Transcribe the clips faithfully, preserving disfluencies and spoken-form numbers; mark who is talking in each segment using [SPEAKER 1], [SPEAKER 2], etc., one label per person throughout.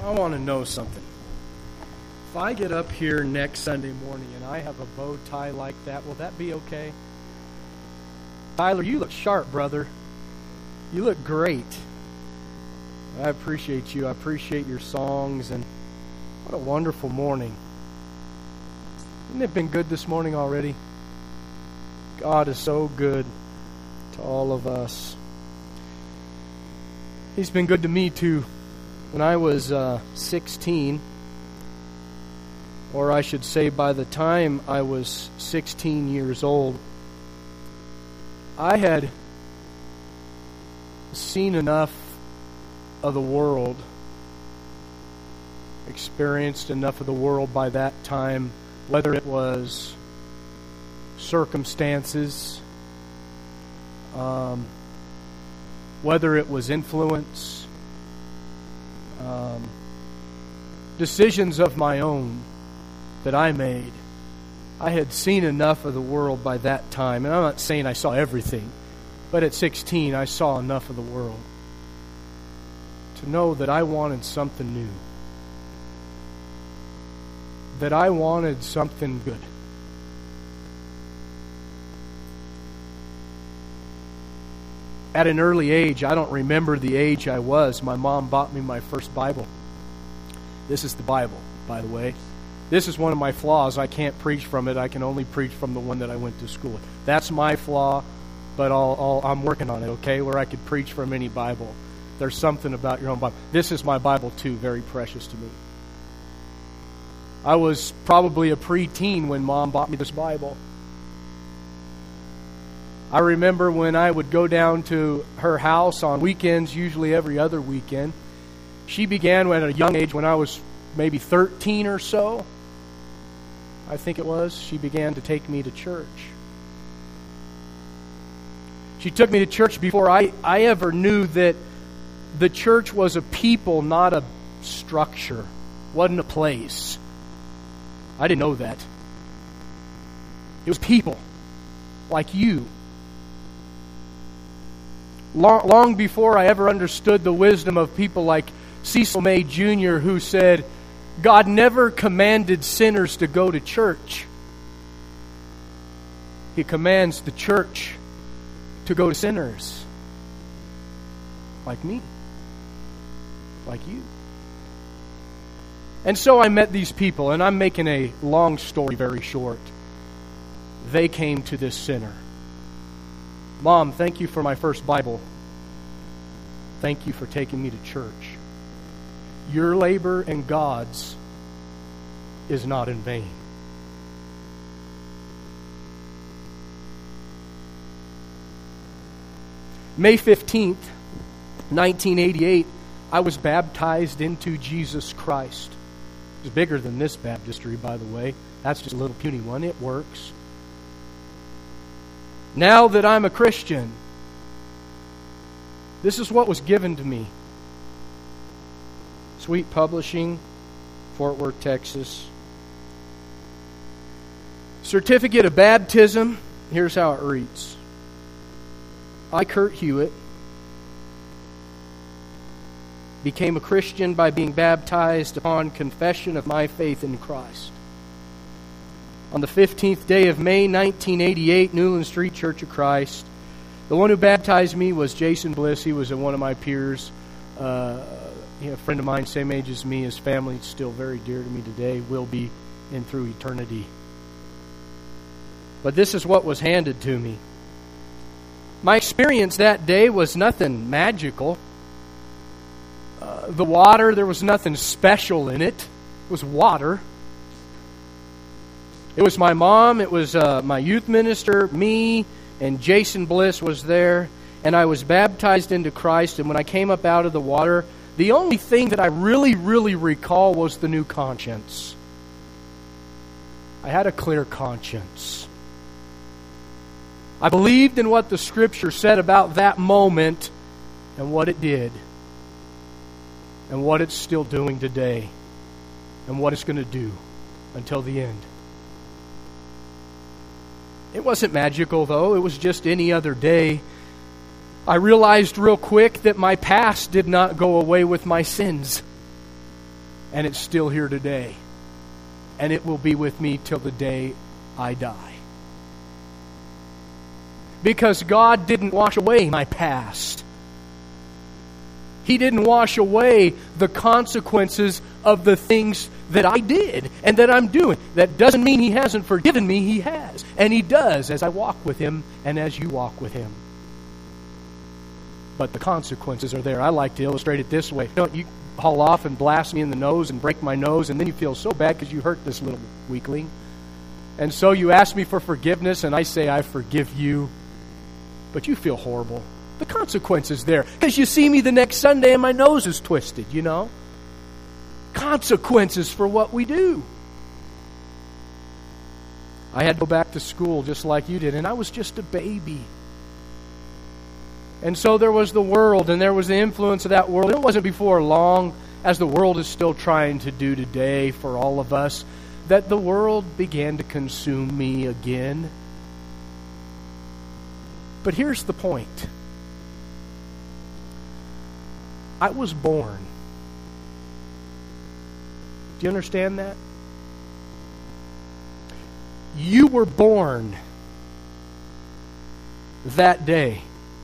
[SPEAKER 1] I want to know something. If I get up here next Sunday morning and I have a bow tie like that, will that be okay? Tyler, you look sharp, brother. You look great. I appreciate you. I appreciate your songs, and what a wonderful morning. Hasn't it been good this morning already? God is so good to all of us. He's been good to me too. When I was uh, sixteen, or I should say by the time I was sixteen years old, I had seen enough of the world, experienced enough of the world by that time, whether it was circumstances, um, whether it was influence, um, decisions of my own that I made. I had seen enough of the world by that time, and I'm not saying I saw everything, but at sixteen I saw enough of the world to know that I wanted something new, that I wanted something good. At an early age, I don't remember the age I was, my mom bought me my first Bible. This is the Bible, by the way. This is one of my flaws. I can't preach from it. I can only preach from the one that I went to school with. That's my flaw, but I'll, I'll, I'm working on it, okay, where I could preach from any Bible. There's something about your own Bible. This is my Bible, too, very precious to me. I was probably a preteen when Mom bought me this Bible. I remember when I would go down to her house on weekends, usually every other weekend. She began at a young age, when I was maybe thirteen or so, I think it was, she began to take me to church. She took me to church before I, I ever knew that the church was a people, not a structure. Wasn't a place. I didn't know that. It was people like you. Long, long before I ever understood the wisdom of people like Cecil May Junior, who said, God never commanded sinners to go to church. He commands the church to go to sinners. Like me. Like you. And so I met these people, and I'm making a long story very short. They came to this sinner. Mom, thank you for my first Bible. Thank you for taking me to church. Your labor and God's is not in vain. May fifteenth, nineteen eighty-eight, I was baptized into Jesus Christ. It's bigger than this baptistry, by the way. That's just a little puny one. It works. Now that I'm a Christian, this is what was given to me. Sweet Publishing, Fort Worth, Texas. Certificate of Baptism. Here's how it reads. I, Kurt Hewitt, became a Christian by being baptized upon confession of my faith in Christ. On the fifteenth day of May, nineteen eighty-eight, Newland Street Church of Christ. The one who baptized me was Jason Bliss. He was one of my peers, uh, you know, a friend of mine, same age as me. His family is still very dear to me today, will be in through eternity. But this is what was handed to me. My experience that day was nothing magical. Uh, the water, there was nothing special in it. It was water. It was my mom, it was uh, my youth minister, me, and Jason Bliss was there. And I was baptized into Christ. And when I came up out of the water, the only thing that I really, really recall was the new conscience. I had a clear conscience. I believed in what the Scripture said about that moment and what it did. And what it's still doing today. And what it's going to do until the end. It wasn't magical, though. It was just any other day. I realized real quick that my past did not go away with my sins. And it's still here today. And it will be with me till the day I die. Because God didn't wash away my past. He didn't wash away the consequences of the things that I did and that I'm doing. That doesn't mean He hasn't forgiven me. He has. And He does as I walk with Him and as you walk with Him. But the consequences are there. I like to illustrate it this way. Don't you haul off and blast me in the nose and break my nose, and then you feel so bad because you hurt this little weakling. And so you ask me for forgiveness, and I say, I forgive you. But you feel horrible. The consequences there. Because you see me the next Sunday and my nose is twisted, you know. Consequences for what we do. I had to go back to school just like you did, and I was just a baby. And so there was the world, and there was the influence of that world. It wasn't before long, as the world is still trying to do today for all of us, that the world began to consume me again. But here's the point. I was born. Do you understand that? You were born that day.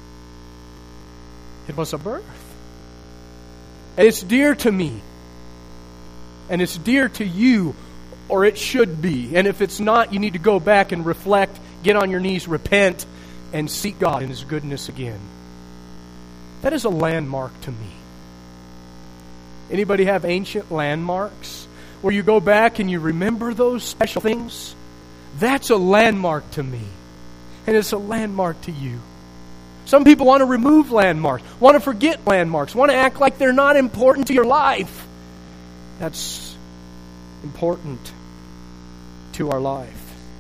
[SPEAKER 1] It was a birth. And it's dear to me. And it's dear to you, or it should be. And if it's not, you need to go back and reflect, get on your knees, repent, and seek God in His goodness again. That is a landmark to me. Anybody have ancient landmarks where you go back and you remember those special things? That's a landmark to me. And it's a landmark to you. Some people want to remove landmarks, want to forget landmarks, want to act like they're not important to your life. That's important to our life.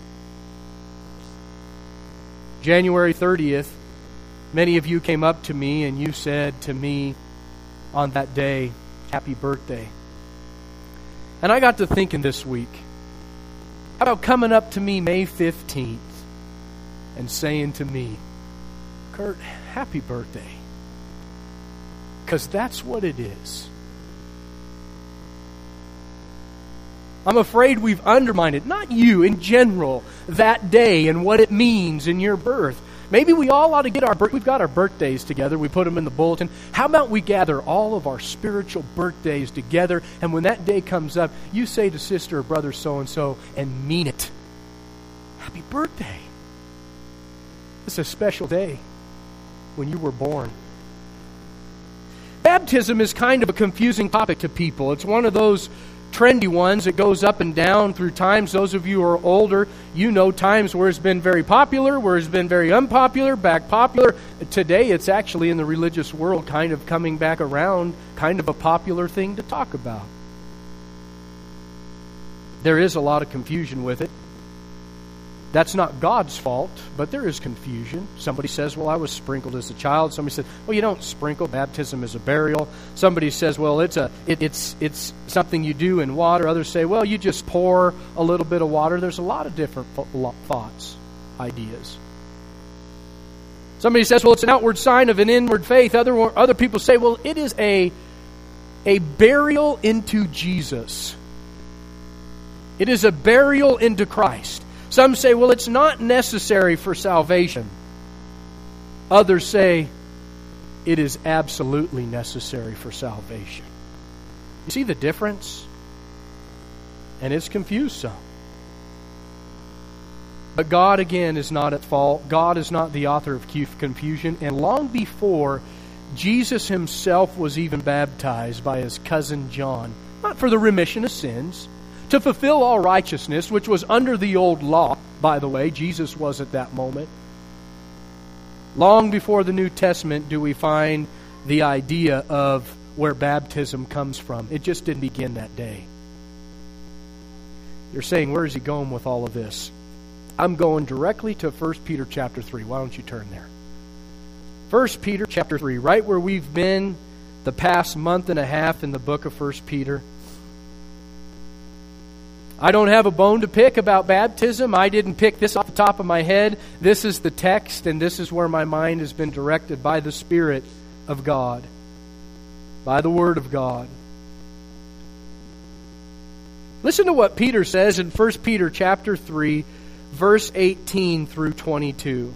[SPEAKER 1] January thirtieth, many of you came up to me and you said to me on that day, happy birthday. And I got to thinking this week, how about coming up to me May fifteenth and saying to me, Kurt, happy birthday. Because that's what it is. I'm afraid we've undermined it, not you, in general, that day and what it means in your birth. Maybe we all ought to get our birth. We've got our birthdays together. We put them in the bulletin. How about we gather all of our spiritual birthdays together, and when that day comes up, you say to sister or brother so-and-so and mean it. Happy birthday. It's a special day when you were born. Baptism is kind of a confusing topic to people. It's one of those trendy ones that goes up and down through times. Those of you who are older, you know times where it's been very popular, where it's been very unpopular, back popular. Today it's actually in the religious world kind of coming back around, kind of a popular thing to talk about. There is a lot of confusion with it. That's not God's fault, but there is confusion. Somebody says, well, I was sprinkled as a child. Somebody says, well, you don't sprinkle. Baptism is a burial. Somebody says, well, it's a it, it's it's something you do in water. Others say, well, you just pour a little bit of water. There's a lot of different thoughts, ideas. Somebody says, well, it's an outward sign of an inward faith. Other other people say, well, it is a a burial into Jesus. It is a burial into Christ. Some say, well, it's not necessary for salvation. Others say, it is absolutely necessary for salvation. You see the difference? And it's confused some. But God, again, is not at fault. God is not the author of confusion. And long before Jesus Himself was even baptized by His cousin John, not for the remission of sins, to fulfill all righteousness, which was under the old law, by the way, Jesus was at that moment. Long before the New Testament do we find the idea of where baptism comes from. It just didn't begin that day. You're saying, where is he going with all of this? I'm going directly to First Peter chapter three. Why don't you turn there? First Peter chapter three, right where we've been the past month and a half in the book of First Peter. I don't have a bone to pick about baptism. I didn't pick this off the top of my head. This is the text, and this is where my mind has been directed by the Spirit of God, by the Word of God. Listen to what Peter says in First Peter chapter three, verse eighteen through twenty-two.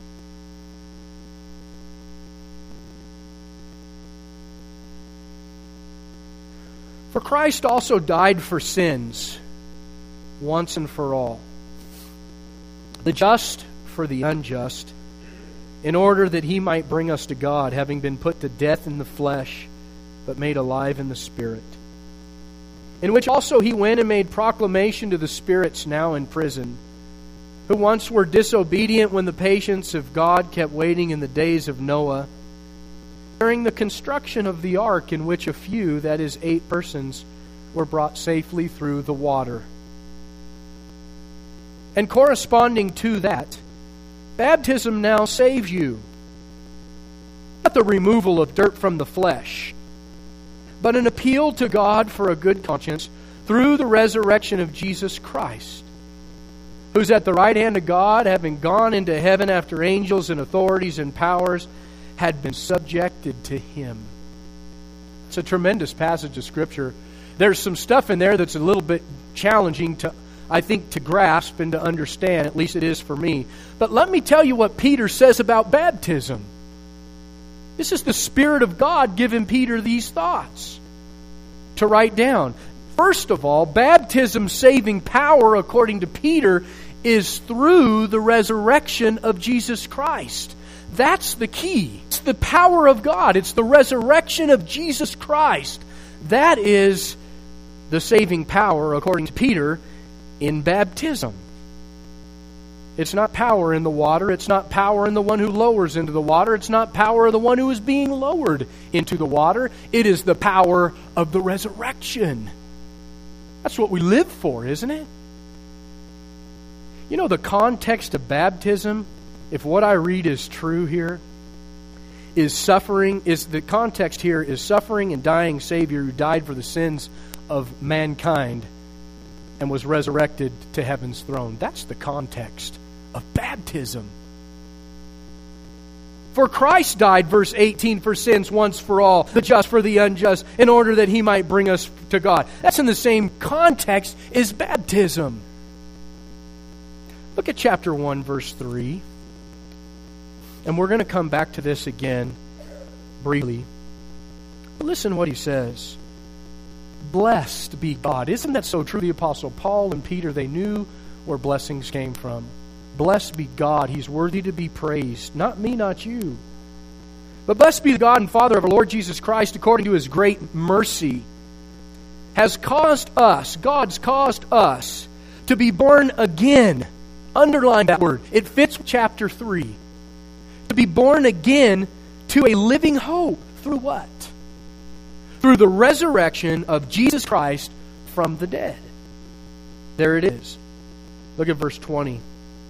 [SPEAKER 1] For Christ also died for sins, once and for all, the just for the unjust, in order that he might bring us to God, having been put to death in the flesh, but made alive in the Spirit. In which also he went and made proclamation to the spirits now in prison, who once were disobedient when the patience of God kept waiting in the days of Noah, during the construction of the ark, in which a few, that is eight persons, were brought safely through the water. And corresponding to that, baptism now saves you. Not the removal of dirt from the flesh, but an appeal to God for a good conscience through the resurrection of Jesus Christ, who's at the right hand of God, having gone into heaven after angels and authorities and powers had been subjected to Him. It's a tremendous passage of Scripture. There's some stuff in there that's a little bit challenging to, I think, to grasp and to understand. At least it is for me. But let me tell you what Peter says about baptism. This is the Spirit of God giving Peter these thoughts to write down. First of all, baptism's saving power, according to Peter, is through the resurrection of Jesus Christ. That's the key. It's the power of God. It's the resurrection of Jesus Christ. That is the saving power, according to Peter, in baptism. It's not power in the water. It's not power in the one who lowers into the water. It's not power of the one who is being lowered into the water. It is the power of the resurrection. That's what we live for, isn't it? You know, the context of baptism, if what I read is true here, is suffering, is the context here is suffering and dying Savior who died for the sins of mankind and was resurrected to heaven's throne. That's the context of baptism. For Christ died, verse eighteen, for sins once for all, the just for the unjust, in order that He might bring us to God. That's in the same context as baptism. Look at chapter one, verse three. And we're going to come back to this again briefly. Listen what he says. Blessed be God. Isn't that so true? The Apostle Paul and Peter, they knew where blessings came from. Blessed be God. He's worthy to be praised. Not me, not you. But blessed be the God and Father of our Lord Jesus Christ, according to His great mercy, has caused us, God's caused us, to be born again. Underline that word. It fits chapter three. To be born again to a living hope. Through what? Through the resurrection of Jesus Christ from the dead. There it is. Look at verse twenty.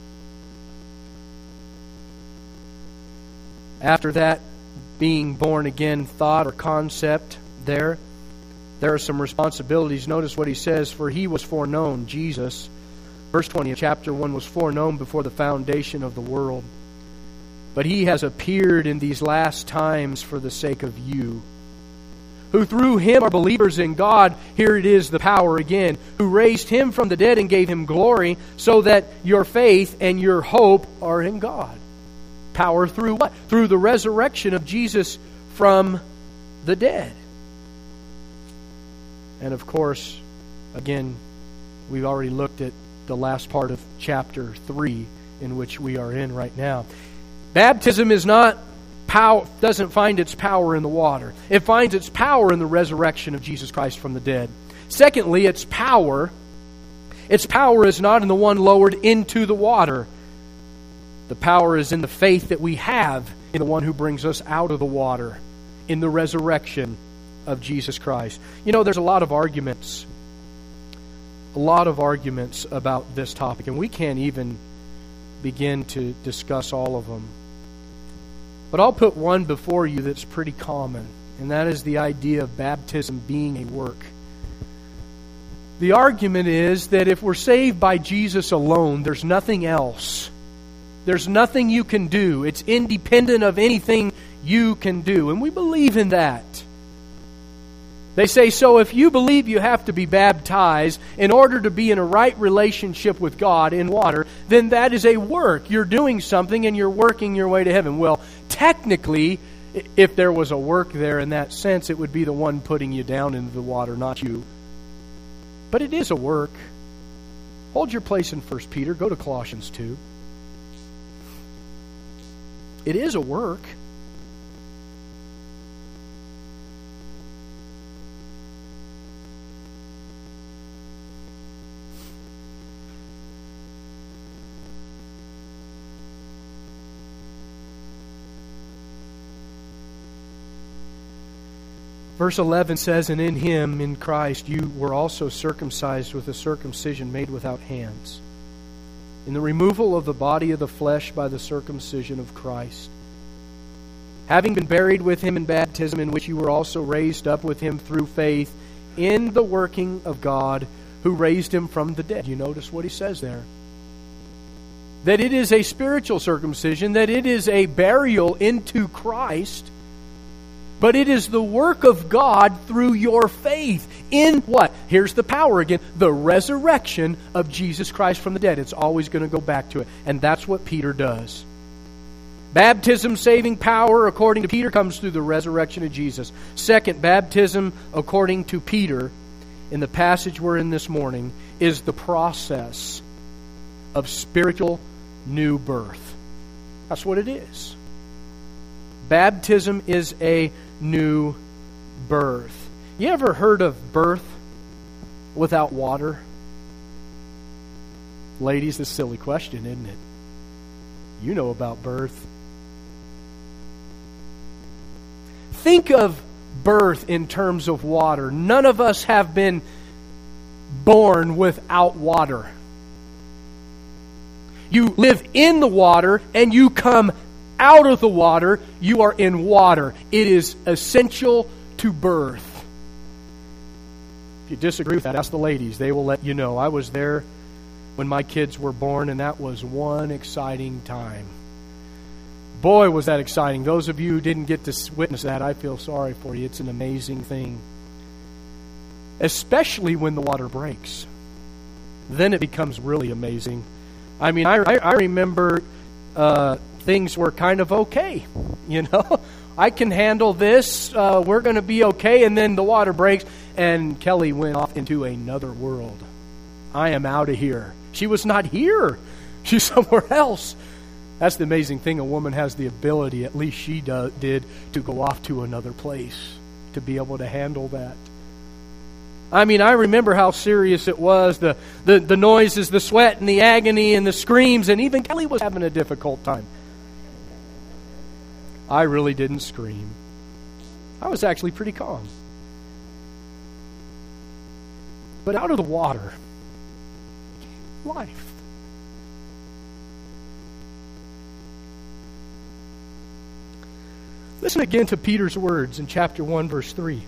[SPEAKER 1] After that being born again thought or concept there, there are some responsibilities. Notice what he says, for He was foreknown, Jesus. Verse twenty of chapter one was foreknown before the foundation of the world. But He has appeared in these last times for the sake of you, who through Him are believers in God. Here it is, the power again, who raised Him from the dead and gave Him glory, so that your faith and your hope are in God. Power through what? Through the resurrection of Jesus from the dead. And of course, again, we've already looked at the last part of chapter three, in which we are in right now. Baptism is not power, doesn't find its power in the water. It finds its power in the resurrection of Jesus Christ from the dead. Secondly, its power, its power is not in the one lowered into the water. The power is in the faith that we have in the one who brings us out of the water, in the resurrection of Jesus Christ. You know, there's a lot of arguments, a lot of arguments about this topic, and we can't even begin to discuss all of them. But I'll put one before you that's pretty common, and that is the idea of baptism being a work. The argument is that if we're saved by Jesus alone, there's nothing else. There's nothing you can do. It's independent of anything you can do. And we believe in that. They say, so if you believe you have to be baptized in order to be in a right relationship with God in water, then that is a work. You're doing something and you're working your way to heaven. Well, technically, if there was a work there in that sense, it would be the one putting you down into the water, not you. But it is a work. Hold your place in First Peter. Go to Colossians two. It is a work. Verse eleven says, and in Him, in Christ, you were also circumcised with a circumcision made without hands, in the removal of the body of the flesh by the circumcision of Christ, having been buried with Him in baptism, in which you were also raised up with Him through faith in the working of God, who raised Him from the dead. You notice what he says there? That it is a spiritual circumcision, that it is a burial into Christ, but it is the work of God through your faith in what? Here's the power again. The resurrection of Jesus Christ from the dead. It's always going to go back to it. And that's what Peter does. Baptism saving power, according to Peter, comes through the resurrection of Jesus. Second, baptism, according to Peter, in the passage we're in this morning, is the process of spiritual new birth. That's what it is. Baptism is a new birth. You ever heard of birth without water? Ladies, it's a silly question, isn't it? You know about birth. Think of birth in terms of water. None of us have been born without water. You live in the water and you come out of the water. You are in water. It is essential to birth. If you disagree with that, ask the ladies. They will let you know. I was there when my kids were born, and that was one exciting time. Boy, was that exciting. Those of you who didn't get to witness that, I feel sorry for you. It's an amazing thing. Especially when the water breaks. Then it becomes really amazing. I mean, I, I, I remember uh, things were kind of okay. You know, I can handle this. Uh, we're going to be okay. And then the water breaks, and Kelly went off into another world. I am out of here. She was not here. She's somewhere else. That's the amazing thing. A woman has the ability, at least she do, did, to go off to another place, to be able to handle that. I mean, I remember how serious it was, the, the, the noises, the sweat, and the agony, and the screams, and even Kelly was having a difficult time. I really didn't scream. I was actually pretty calm. But out of the water, life. Listen again to Peter's words in chapter one, verse three.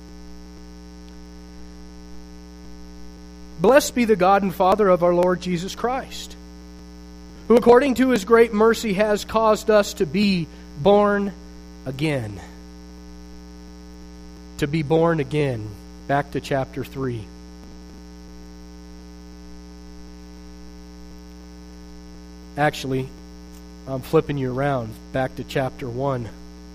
[SPEAKER 1] Blessed be the God and Father of our Lord Jesus Christ, who according to His great mercy has caused us to be born again. To be born again. Back to chapter three. Actually, I'm flipping you around. Back to chapter one.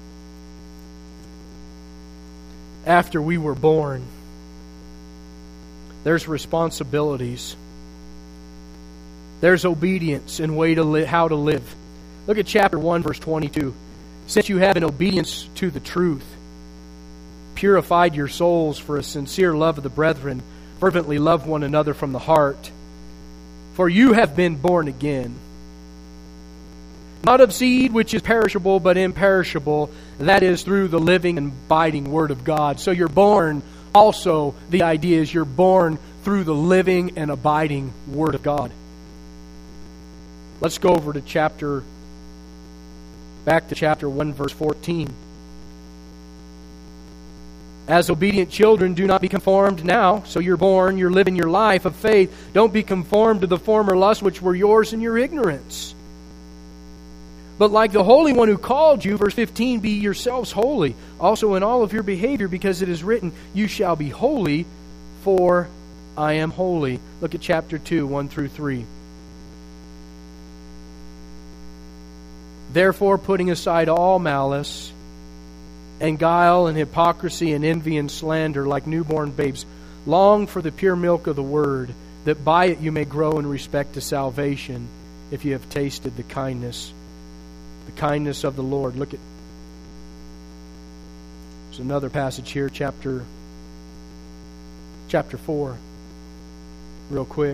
[SPEAKER 1] After we were born, there's responsibilities. There's obedience and way to li- how to live. Look at chapter one, verse twenty-two. Since you have in obedience to the truth purified your souls for a sincere love of the brethren, fervently love one another from the heart. For you have been born again, not of seed which is perishable, but imperishable, that is through the living and abiding Word of God. So you're born, also the idea is you're born through the living and abiding Word of God. Let's go over to chapter, back to chapter one, verse fourteen. As obedient children, do not be conformed now. So you're born, you're living your life of faith. Don't be conformed to the former lusts which were yours in your ignorance. But like the Holy One who called you, verse fifteen, be yourselves holy, also in all of your behavior, because it is written, you shall be holy, for I am holy. Look at chapter two, one through three. Therefore, putting aside all malice, and guile, and hypocrisy, and envy, and slander, like newborn babes, long for the pure milk of the word, that by it you may grow in respect to salvation, if you have tasted the kindness The kindness of the Lord. Look at, there's another passage here, chapter chapter four, real quick.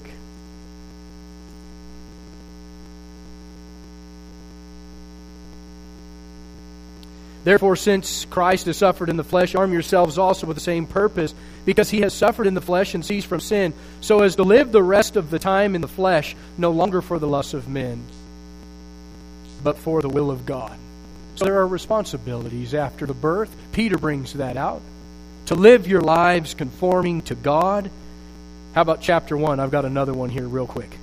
[SPEAKER 1] Therefore, since Christ has suffered in the flesh, arm yourselves also with the same purpose, because he has suffered in the flesh and ceased from sin, so as to live the rest of the time in the flesh, no longer for the lusts of men, but for the will of God. So there are responsibilities after the birth. Peter brings that out. To live your lives conforming to God. How about chapter one? I've got another one here real quick.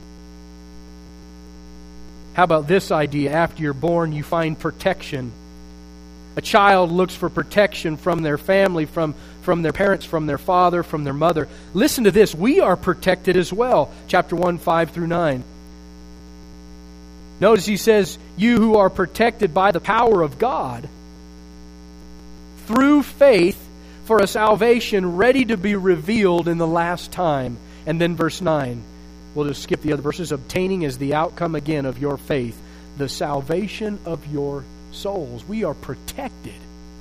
[SPEAKER 1] How about this idea? After you're born, you find protection. A child looks for protection from their family, from, from their parents, from their father, from their mother. Listen to this. We are protected as well. Chapter one, five through nine. Notice he says, you who are protected by the power of God through faith for a salvation ready to be revealed in the last time. And then verse nine. We'll just skip the other verses. Obtaining as the outcome again of your faith, the salvation of your souls. We are protected.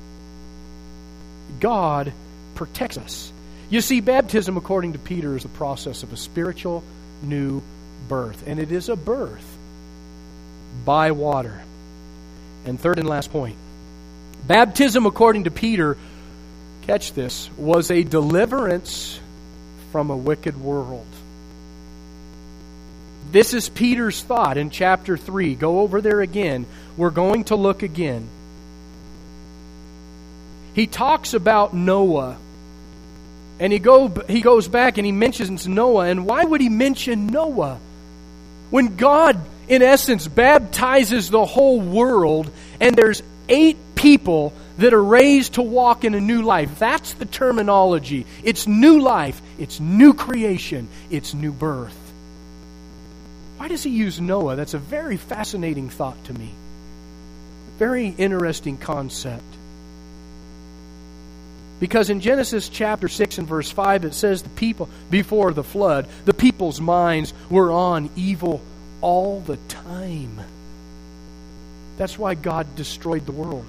[SPEAKER 1] God protects us. You see, baptism, according to Peter, is the process of a spiritual new birth. And it is a birth by water. And third and last point. Baptism, according to Peter, catch this, was a deliverance from a wicked world. This is Peter's thought in chapter three. Go over there again. We're going to look again. He talks about Noah. And he go he goes back and he mentions Noah. And why would he mention Noah? When God, in essence, baptizes the whole world, and there's eight people that are raised to walk in a new life. That's the terminology. It's new life. It's new creation. It's new birth. Why does he use Noah? That's a very fascinating thought to me. Very interesting concept. Because in Genesis chapter six and verse five, it says the people, before the flood, the people's minds were on evil all the time. That's why God destroyed the world.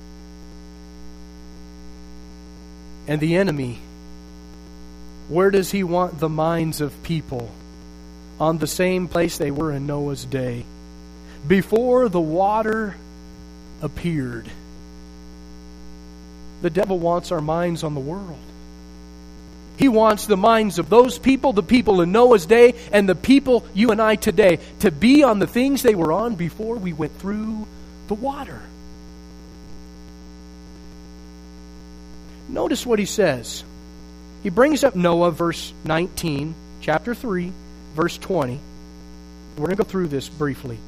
[SPEAKER 1] And the enemy, where does he want the minds of people? On the same place they were in Noah's day. Before the water appeared. The devil wants our minds on the world. He wants the minds of those people, the people in Noah's day, and the people, you and I today, to be on the things they were on before we went through the water. Notice what he says. He brings up Noah, verse nineteen, chapter three, verse twenty. We're going to go through this briefly.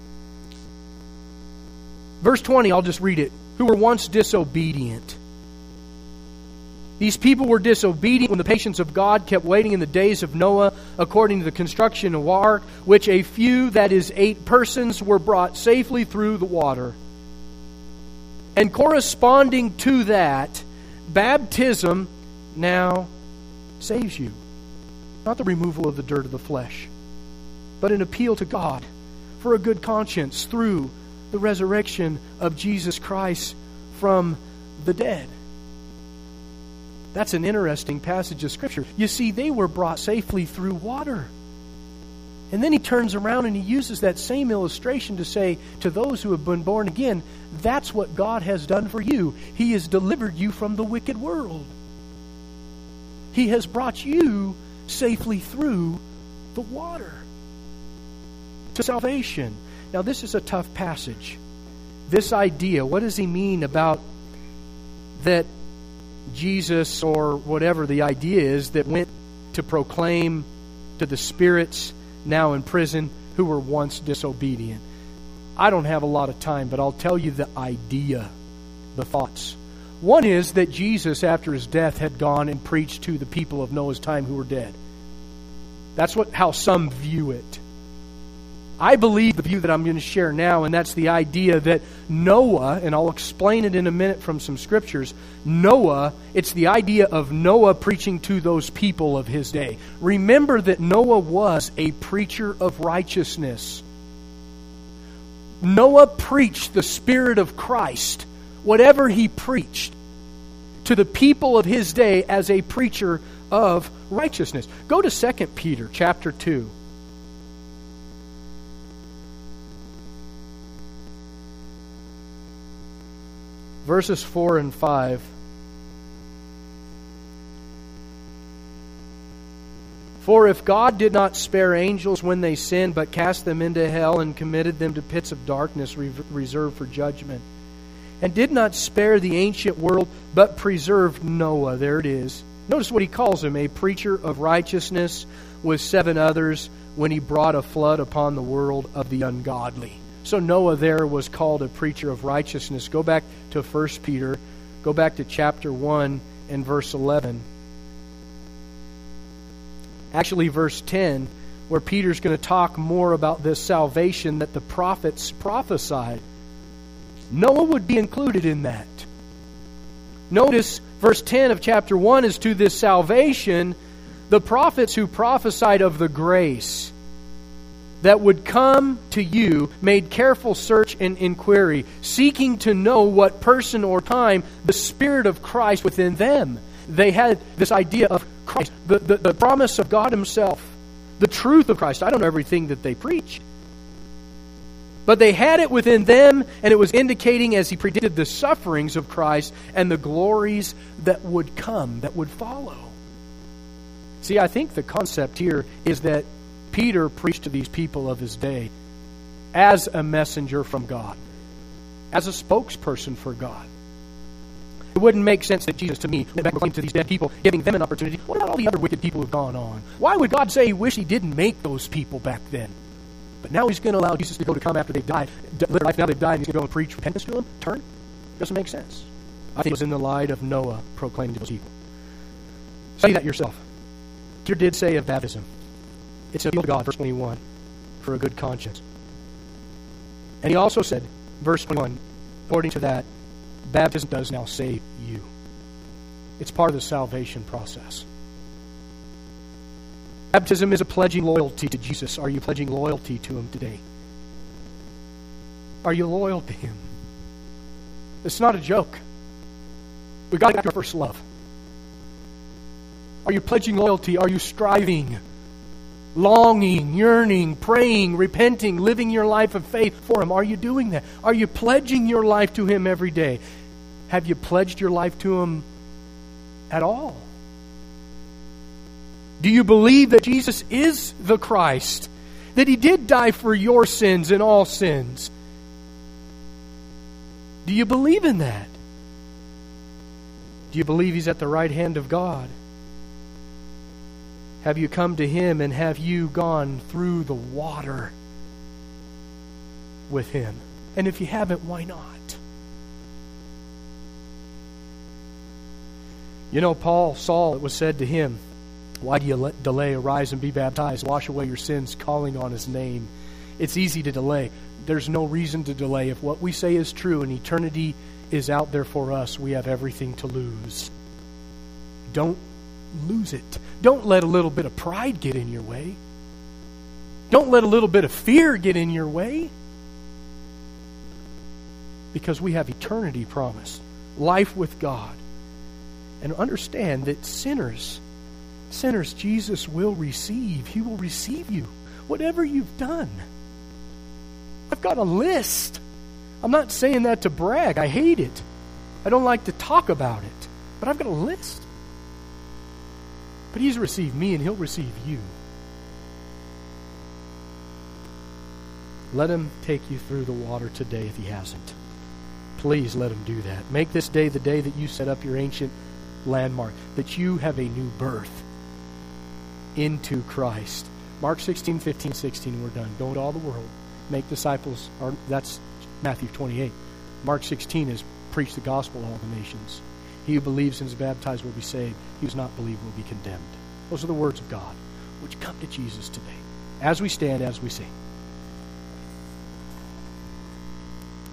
[SPEAKER 1] Verse twenty, I'll just read it. Who were once disobedient. These people were disobedient when the patience of God kept waiting in the days of Noah, according to the construction of the ark, which a few, that is eight persons, were brought safely through the water. And corresponding to that, baptism now saves you. Not the removal of the dirt of the flesh, but an appeal to God for a good conscience through the resurrection of Jesus Christ from the dead. That's an interesting passage of Scripture. You see, they were brought safely through water. And then he turns around and he uses that same illustration to say to those who have been born again, that's what God has done for you. He has delivered you from the wicked world. He has brought you safely through the water to salvation. Now, this is a tough passage. This idea, what does he mean about that Jesus, or whatever the idea is, that went to proclaim to the spirits now in prison who were once disobedient? I don't have a lot of time, but I'll tell you the idea, the thoughts. One is that Jesus, after his death, had gone and preached to the people of Noah's time who were dead. That's what how some view it. I believe the view that I'm going to share now, and that's the idea that Noah, and I'll explain it in a minute from some scriptures, Noah, it's the idea of Noah preaching to those people of his day. Remember that Noah was a preacher of righteousness. Noah preached the Spirit of Christ, whatever he preached, to the people of his day as a preacher of righteousness. Go to Second Peter chapter two. Verses four and five. For if God did not spare angels when they sinned, but cast them into hell and committed them to pits of darkness re- reserved for judgment, and did not spare the ancient world, but preserved Noah. There it is. Notice what he calls him, a preacher of righteousness with seven others, when he brought a flood upon the world of the ungodly. So Noah there was called a preacher of righteousness. Go back to First Peter. Go back to chapter one and verse eleven. Actually, verse ten, where Peter's going to talk more about this salvation that the prophets prophesied. Noah would be included in that. Notice verse ten of chapter one is to this salvation, the prophets who prophesied of the grace that would come to you made careful search and inquiry, seeking to know what person or time the Spirit of Christ within them. They had this idea of Christ, the, the, the promise of God Himself, the truth of Christ. I don't know everything that they preached, but they had it within them, and it was indicating, as He predicted, the sufferings of Christ and the glories that would come, that would follow. See, I think the concept here is that Peter preached to these people of his day as a messenger from God, as a spokesperson for God. It wouldn't make sense that Jesus, to me, went back and proclaimed to these dead people, giving them an opportunity. What about all the other wicked people who have gone on? Why would God say He wished He didn't make those people back then? But now He's going to allow Jesus to go to come after they've died, live their life now they've died, and He's going to go and preach repentance to them? Turn? Doesn't make sense. I think it was in the light of Noah proclaiming to those people. Study that yourself. Peter did say of baptism, it's an appeal to God, verse twenty-one, for a good conscience. And he also said, verse twenty-one, according to that, baptism does now save you. It's part of the salvation process. Baptism is a pledging loyalty to Jesus. Are you pledging loyalty to Him today? Are you loyal to Him? It's not a joke. We've got to get back to our first love. Are you pledging loyalty? Are you striving, longing, yearning, praying, repenting, living your life of faith for Him? Are you doing that? Are you pledging your life to Him every day? Have you pledged your life to Him at all? Do you believe that Jesus is the Christ? That He did die for your sins and all sins? Do you believe in that? Do you believe He's at the right hand of God? Have you come to Him, and have you gone through the water with Him? And if you haven't, why not? You know, Paul, Saul, it was said to him, why do you let delay? Arise and be baptized. Wash away your sins, calling on His name. It's easy to delay. There's no reason to delay. If what we say is true and eternity is out there for us, we have everything to lose. Don't lose it. Don't let a little bit of pride get in your way. Don't let a little bit of fear get in your way. Because we have eternity promised. Life with God. And understand that sinners, sinners, Jesus will receive. He will receive you. Whatever you've done. I've got a list. I'm not saying that to brag. I hate it. I don't like to talk about it. But I've got a list. But He's received me, and He'll receive you. Let Him take you through the water today if He hasn't. Please let Him do that. Make this day the day that you set up your ancient landmark, that you have a new birth into Christ. Mark sixteen, fifteen, sixteen, we're done. Go into all the world, make disciples. Or that's Matthew twenty-eight. Mark sixteen is preach the gospel to all the nations. He who believes and is baptized will be saved. He who does not believe will be condemned. Those are the words of God. Would you come to Jesus today? As we stand, as we sing.